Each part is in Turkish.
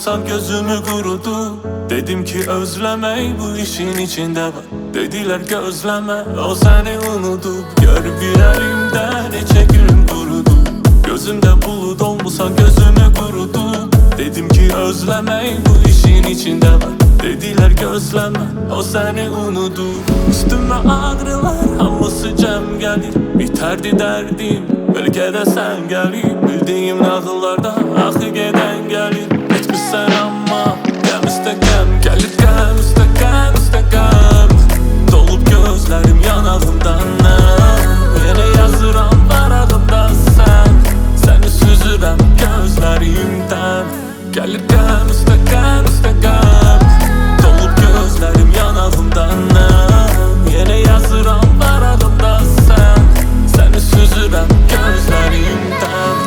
olsan gözümü kurudu. Dedim ki özlemeyi bu işin içinde var. Dediler gözleme o seni unutup. Gör bir elimden çekilim kurudu. Gözümde bulut olmuşsan gözümü kurudu. Dedim ki özlemeyi bu işin içinde var. Dediler gözleme o seni unudu. Üstüme ağrılar hamısı cem gelir. Biterdi derdim belki de sen gelir. Bildiğim nağıllarda akı geden gelir. Etmişsen ama gel müstekem. Gelir gel müstekem müstekem. Dolup gözlerim yanağımdan. Yine yazıram varağımda sen. Seni süzürem gözlerimden. Gelir gel müstekem müstekem. Dolup gözlerim yanağımdan. Yine yazıram varağımda sen. Seni süzürem gözlerimden.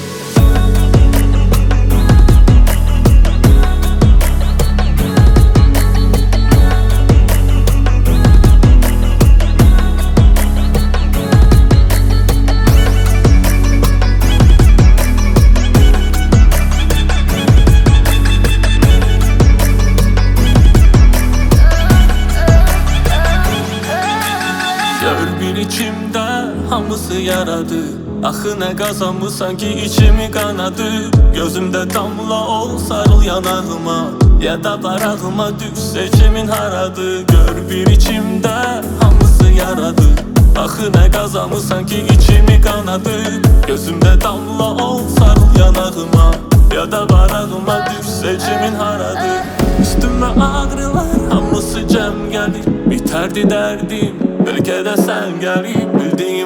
İçimde hamısı yaradı. Axı ne qazanmı sanki içimi kanadı. Gözümde damla ol sarıl yanağıma. Ya da barağıma düş seçimin haradı. Gör bir içimde hamısı yaradı. Axı ne qazanmı sanki içimi kanadı. Gözümde damla ol sarıl yanağıma. Ya da barağıma düş seçimin haradı. Üstüme ağrılar hamısı cem gelir. Biterdi derdim belki de sen gelir. Bildiğin